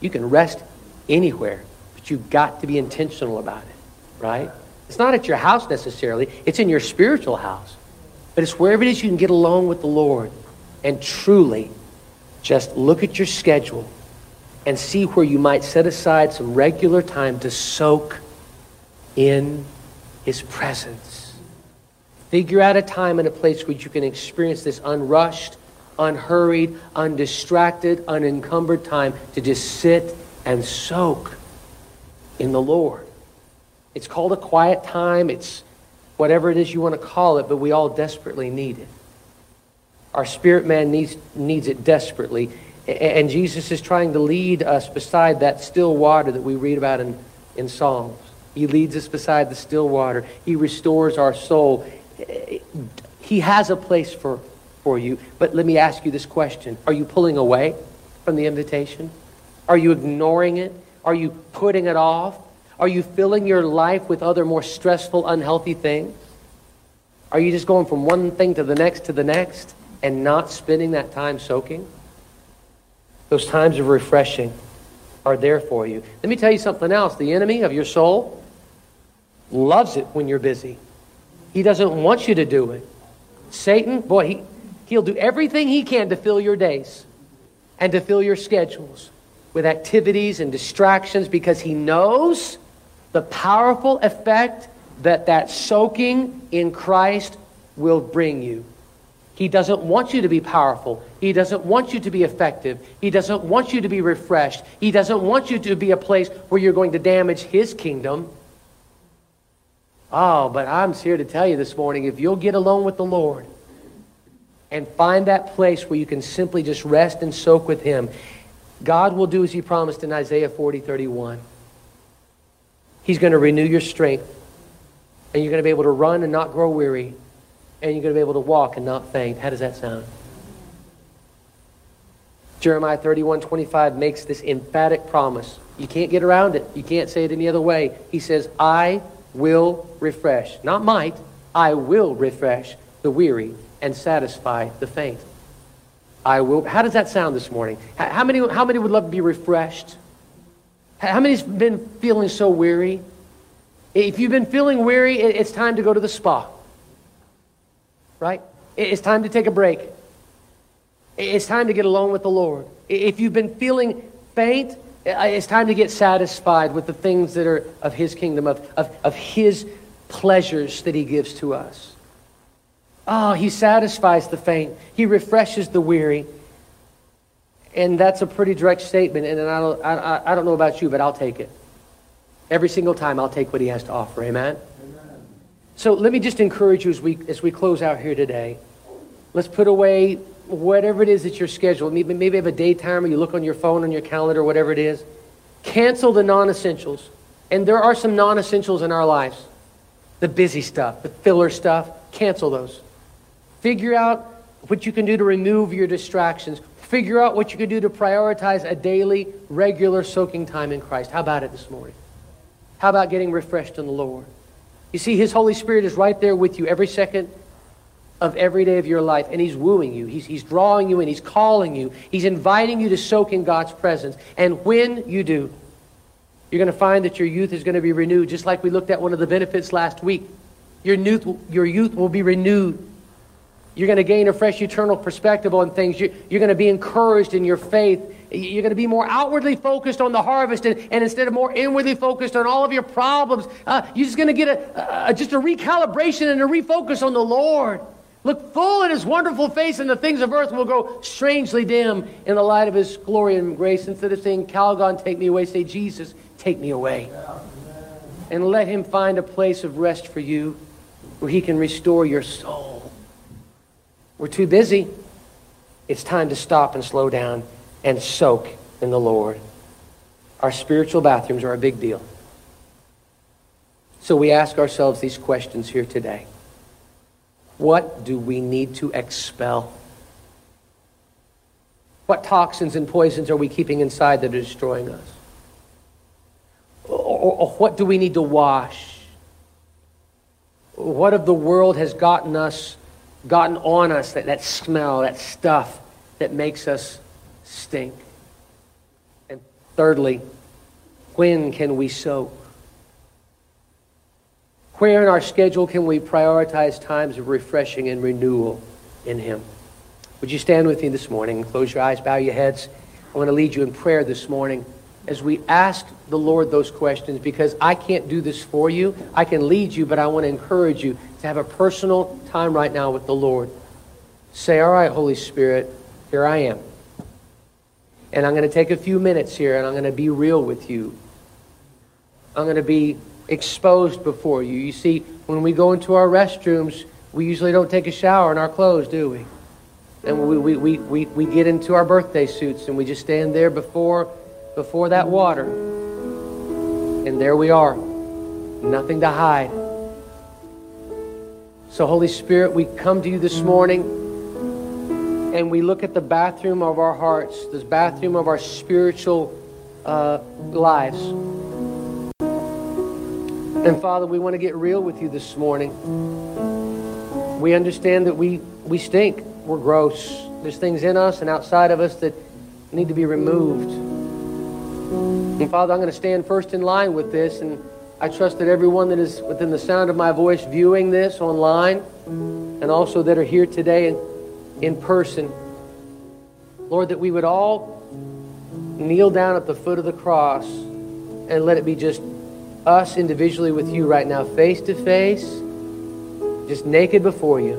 You can rest anywhere, but you've got to be intentional about it, right? It's not at your house necessarily. It's in your spiritual house. But it's wherever it is you can get alone with the Lord and truly just look at your schedule and see where you might set aside some regular time to soak in His presence. Figure out a time and a place where you can experience this unrushed, unhurried, undistracted, unencumbered time to just sit and soak in the Lord. It's called a quiet time. It's whatever it is you want to call it, but we all desperately need it. Our spirit man needs, needs it desperately. And Jesus is trying to lead us beside that still water that we read about in, in Psalms. He leads us beside the still water. He restores our soul. He has a place for, for you. But let me ask you this question. Are you pulling away from the invitation? Are you ignoring it? Are you putting it off? Are you filling your life with other more stressful, unhealthy things? Are you just going from one thing to the next to the next and not spending that time soaking? Those times of refreshing are there for you. Let me tell you something else. The enemy of your soul loves it when you're busy. He doesn't want you to do it. Satan, boy, he, he'll do everything he can to fill your days and to fill your schedules with activities and distractions because he knows the powerful effect that that soaking in Christ will bring you. He doesn't want you to be powerful. He doesn't want you to be effective. He doesn't want you to be refreshed. He doesn't want you to be a place where you're going to damage His kingdom. Oh, but I'm here to tell you this morning, if you'll get alone with the Lord and find that place where you can simply just rest and soak with Him, God will do as He promised in Isaiah forty thirty-one. He's going to renew your strength, and you're going to be able to run and not grow weary, and you're going to be able to walk and not faint. How does that sound? Jeremiah thirty-one twenty-five makes this emphatic promise. You can't get around it. You can't say it any other way. He says, I will refresh. Not might. I will refresh the weary and satisfy the faint. I will. How does that sound this morning? How many, how many would love to be refreshed? How many's been feeling so weary? If you've been feeling weary, it's time to go to the spa. Right? It's time to take a break. It's time to get alone with the Lord. If you've been feeling faint, it's time to get satisfied with the things that are of His kingdom, of, of, of His pleasures that He gives to us. Oh, He satisfies the faint. He refreshes the weary. And that's a pretty direct statement. And I don't, I, I don't know about you, but I'll take it. Every single time I'll take what He has to offer. Amen? Amen. So let me just encourage you as we, as we close out here today. Let's put away whatever it is that you're scheduled. Maybe, maybe you have a day timer. You look on your phone, on your calendar, whatever it is. Cancel the non-essentials. And there are some non-essentials in our lives. The busy stuff, the filler stuff. Cancel those. Figure out what you can do to remove your distractions. Figure out what you can do to prioritize a daily, regular soaking time in Christ. How about it this morning? How about getting refreshed in the Lord? You see, His Holy Spirit is right there with you every second of every day of your life, and He's wooing you. He's, he's drawing you in. He's calling you. He's inviting you to soak in God's presence. And when you do, you're going to find that your youth is going to be renewed, just like we looked at one of the benefits last week. Your youth, your youth will be renewed. You're going to gain a fresh eternal perspective on things. You're, you're going to be encouraged in your faith. You're going to be more outwardly focused on the harvest, and, and instead of more inwardly focused on all of your problems, uh, you're just going to get a, a just a recalibration and a refocus on the Lord. Look full at His wonderful face, and the things of earth will go strangely dim in the light of His glory and grace. Instead of saying, Calgon, take me away, say, Jesus, take me away. And let Him find a place of rest for you where He can restore your soul. We're too busy. It's time to stop and slow down and soak in the Lord. Our spiritual bathrooms are a big deal. So we ask ourselves these questions here today. What do we need to expel? What toxins and poisons are we keeping inside that are destroying us? Or, or, or what do we need to wash? What of the world has gotten us gotten on us, that, that smell, that stuff that makes us stink? And Thirdly, when can we soak? Where in our schedule can we prioritize times of refreshing and renewal in Him? Would you stand with me this morning? Close your eyes, bow your heads. I want to lead you in prayer this morning as we ask the Lord those questions, because I can't do this for you. I can lead you, but I want to encourage you to have a personal time right now with the Lord. Say, all right, Holy Spirit, here I am. And I'm going to take a few minutes here, and I'm going to be real with you. I'm going to be exposed before you. You see, when we go into our restrooms, we usually don't take a shower in our clothes, do we? And we, we, we, we, we get into our birthday suits, and we just stand there before, before that water. And there we are. Nothing to hide. So, Holy Spirit, we come to you this morning, and we look at the bathroom of our hearts, this bathroom of our spiritual uh, lives. And Father, we want to get real with you this morning. We understand that we, we stink. We're gross. There's things in us and outside of us that need to be removed. And Father, I'm going to stand first in line with this, and I trust that everyone that is within the sound of my voice viewing this online, and also that are here today in, in person, Lord, that we would all kneel down at the foot of the cross and let it be just us individually with you right now, face to face, just naked before you.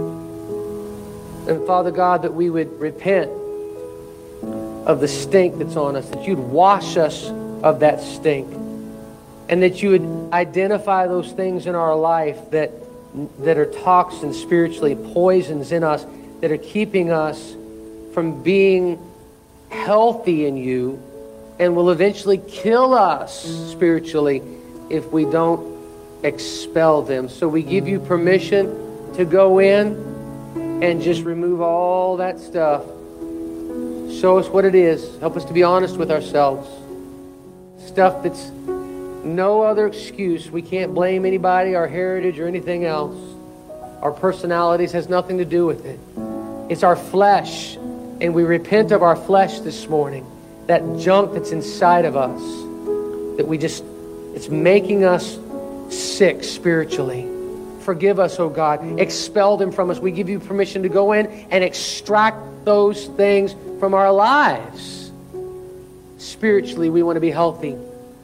And Father God, that we would repent of the stink that's on us, that you'd wash us of that stink, and that you would identify those things in our life that that are toxins, spiritually, poisons in us, that are keeping us from being healthy in you, and will eventually kill us spiritually if we don't expel them. So we give you permission to go in and just remove all that stuff. Show us what it is. Help us to be honest with ourselves. Stuff that's no other excuse. We can't blame anybody, our heritage, or anything else. Our personalities has nothing to do with it. It's our flesh, and we repent of our flesh this morning. That junk that's inside of us, that we just, it's making us sick spiritually. Forgive us, oh God. Expel them from us. We give you permission to go in and extract those things from our lives. Spiritually, we want to be healthy.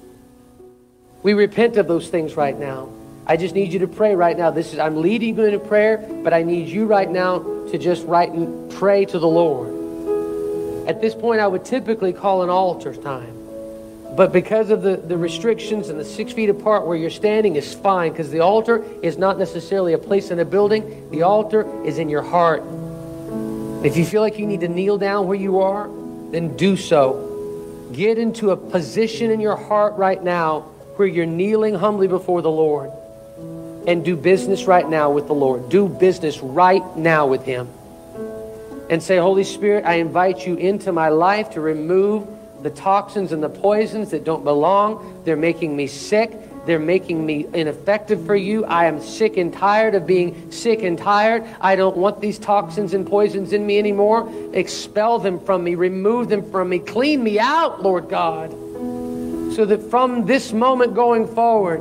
We repent of those things right now. I just need you to pray right now. This is, I'm leading you in a prayer, but I need you right now to just write and pray to the Lord. At this point, I would typically call an altar time. But because of the, the restrictions and the six feet apart where you're standing is fine, because the altar is not necessarily a place in a building. The altar is in your heart. If you feel like you need to kneel down where you are, then do so. Get into a position in your heart right now where you're kneeling humbly before the Lord. And do business right now with the Lord. Do business right now with Him. And say, Holy Spirit, I invite you into my life to remove the toxins and the poisons that don't belong. They're making me sick. They're making me ineffective for you. I am sick and tired of being sick and tired. I don't want these toxins and poisons in me anymore. Expel them from me. Remove them from me. Clean me out, Lord God. So that from this moment going forward,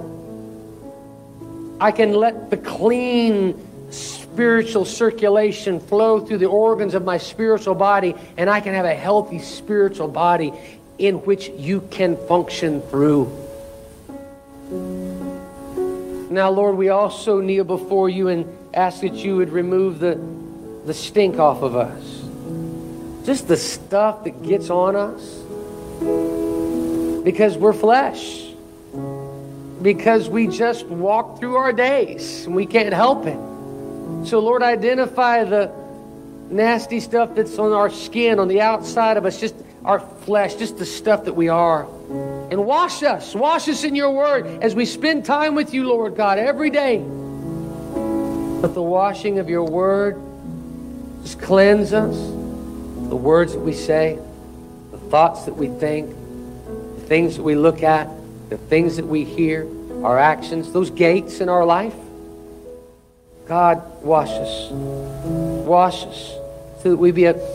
I can let the clean spiritual circulation flow through the organs of my spiritual body, and I can have a healthy spiritual body in which you can function through. Now, Lord, we also kneel before you and ask that you would remove the, the stink off of us. Just the stuff that gets on us. Because we're flesh. Because we just walk through our days and we can't help it. So, Lord, identify the nasty stuff that's on our skin, on the outside of us, just our flesh, just the stuff that we are. And wash us. Wash us in your word as we spend time with you, Lord God, every day. Let the washing of your word just cleanse us. The words that we say, the thoughts that we think, the things that we look at, the things that we hear, our actions, those gates in our life. God, wash us. Wash us so that we be a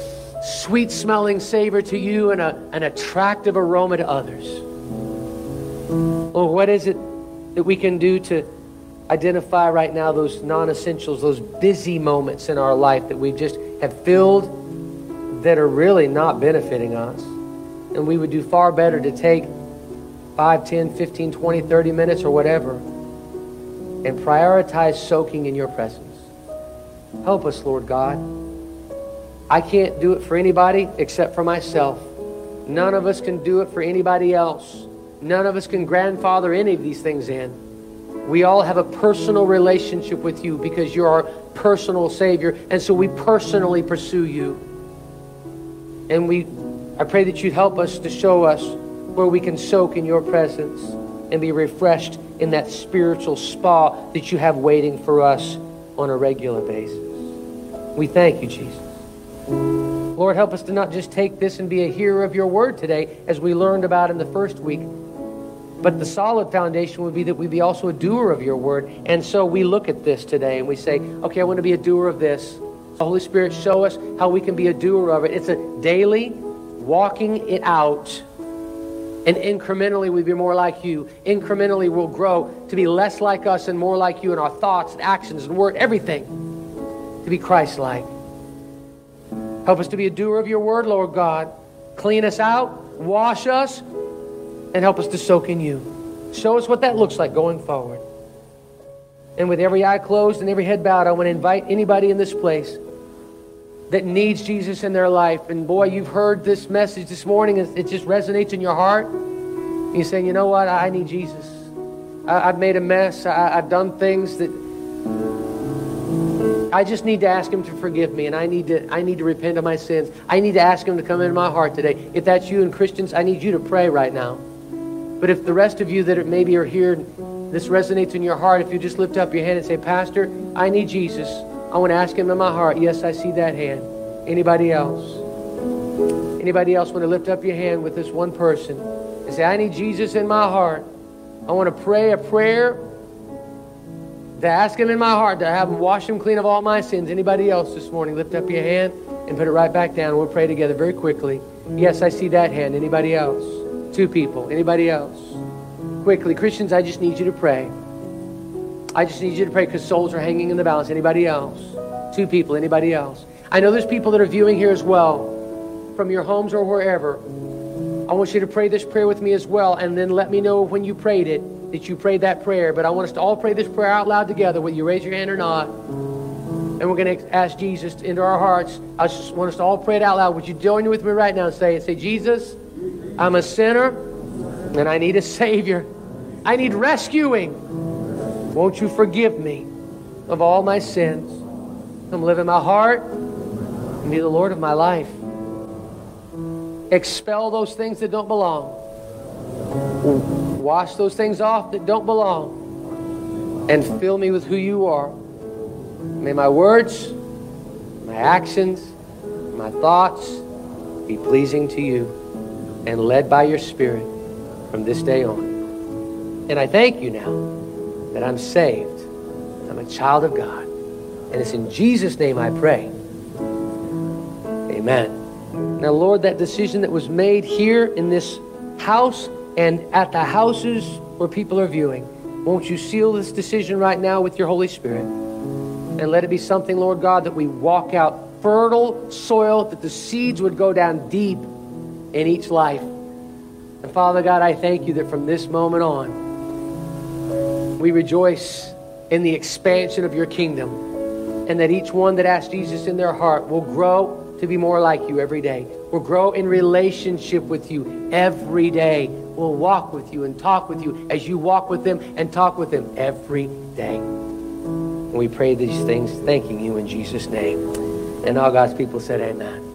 sweet smelling savor to you and a, an attractive aroma to others. Lord, what is it that we can do to identify right now those non-essentials, those busy moments in our life that we just have filled that are really not benefiting us? And we would do far better to take five, ten, fifteen, twenty, thirty minutes or whatever and prioritize soaking in your presence. Help us, Lord God. I can't do it for anybody except for myself. None of us can do it for anybody else. None of us can grandfather any of these things in. We all have a personal relationship with you because you're our personal Savior, and so we personally pursue you. And we, I pray that you'd help us to show us where we can soak in your presence and be refreshed in that spiritual spa that you have waiting for us on a regular basis. We thank you, Jesus. Lord, help us to not just take this and be a hearer of your word today, as we learned about in the first week, but the solid foundation would be that we be also a doer of your word. And so we look at this today and we say, okay, I want to be a doer of this. The Holy Spirit, show us how we can be a doer of it. It's a daily walking it out. And incrementally we'll be more like you. Incrementally we'll grow to be less like us and more like you in our thoughts and actions and word, everything. To be Christ-like. Help us to be a doer of your word, Lord God. Clean us out, wash us, and help us to soak in you. Show us what that looks like going forward. And with every eye closed and every head bowed, I want to invite anybody in this place that needs Jesus in their life. And boy, you've heard this message this morning. It just resonates in your heart. And you're saying, you know what? I need Jesus. I, I've made a mess. I, I've done things that I just need to ask him to forgive me. And I need to, I need to repent of my sins. I need to ask him to come into my heart today. If that's you and Christians, I need you to pray right now. But if the rest of you that maybe are here, this resonates in your heart, if you just lift up your hand and say, Pastor, I need Jesus. I want to ask him in my heart. Yes, I see that hand. Anybody else? Anybody else want to lift up your hand with this one person and say, I need Jesus in my heart. I want to pray a prayer to ask him in my heart, to have him wash him clean of all my sins. Anybody else this morning? Lift up your hand and put it right back down. We'll pray together very quickly. Yes, I see that hand. Anybody else? Two people. Anybody else? Quickly. Christians, I just need you to pray. I just need you to pray because souls are hanging in the balance. Anybody else? Two people. Anybody else? I know there's people that are viewing here as well, from your homes or wherever. I want you to pray this prayer with me as well, and then let me know when you prayed it, that you prayed that prayer. But I want us to all pray this prayer out loud together, whether you raise your hand or not. And we're going to ask Jesus into our hearts. I just want us to all pray it out loud. Would you join with me right now and say it? Say, Jesus, I'm a sinner, and I need a Savior. I need rescuing. Won't you forgive me of all my sins? Come live in my heart and be the Lord of my life. Expel those things that don't belong. Wash those things off that don't belong. And fill me with who you are. May my words, my actions, my thoughts be pleasing to you and led by your Spirit from this day on. And I thank you now that I'm saved. I'm a child of God. And it's in Jesus' name I pray. Amen. Now, Lord, that decision that was made here in this house and at the houses where people are viewing, won't you seal this decision right now with your Holy Spirit? And let it be something, Lord God, that we walk out fertile soil, that the seeds would go down deep in each life. And Father God, I thank you that from this moment on, we rejoice in the expansion of your kingdom, and that each one that asks Jesus in their heart will grow to be more like you every day. Will grow in relationship with you every day. Will walk with you and talk with you as you walk with them and talk with them every day. And we pray these things thanking you in Jesus' name. And all God's people said amen.